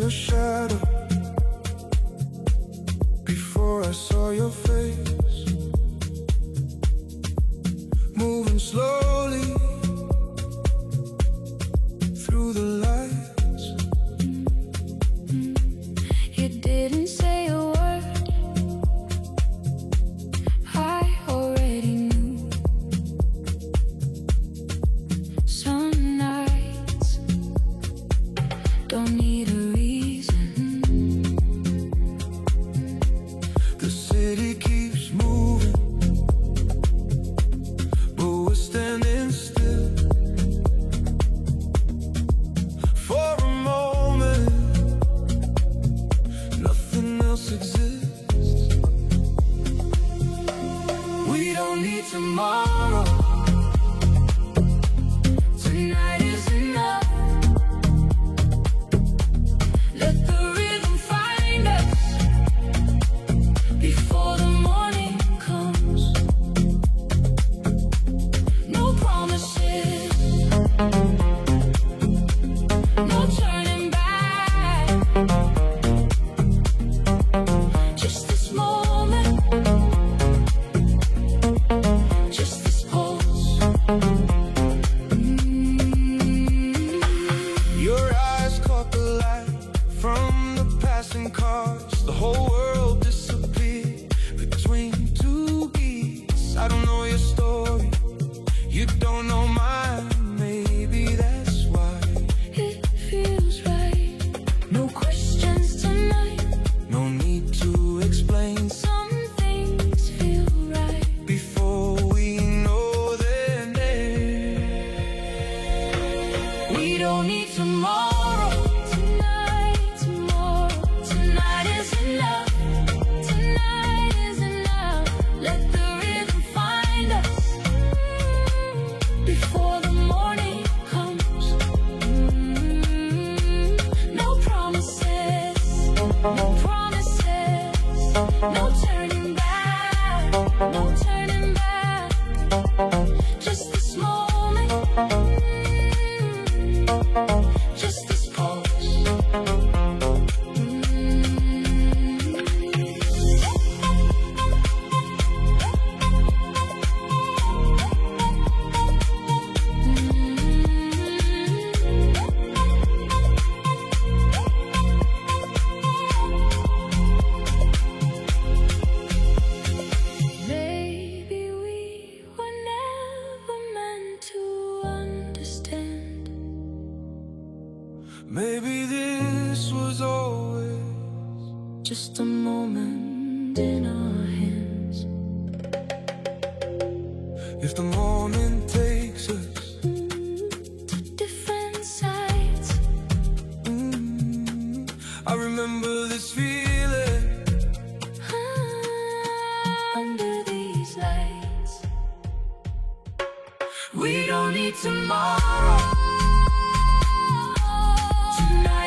your shadow before I saw your face, moving slowly through the lights. You didn't say a word, I already knew. Some nights don't need a reason. The city keeps moving, but we're standing still. For a moment, nothing else exists. We don't need tomorrow. Tonight is enough. Let the rhythm find us before the morning comes. No promises, no turning back. Just this moment, just this pulse. Your eyes caught the light from the passing cars. The whole world disappeared between two beats. I don't know your story, you don't know mine. Maybe that's why It feels right. No questions tonight. no need to explain Some things feel right. before we know their name. We don't need tomorrow. Tonight is enough. Tonight is enough. Let the rhythm find us before the morning comes. No promises, no turning back, no turning back. Just this moment, just this pulse. Maybe we were never meant to understand. Maybe this was always Just a moment in our hands. if the moment takes us. Different sides. I remember this feeling. Under these lights. We don't need tomorrow. Tonight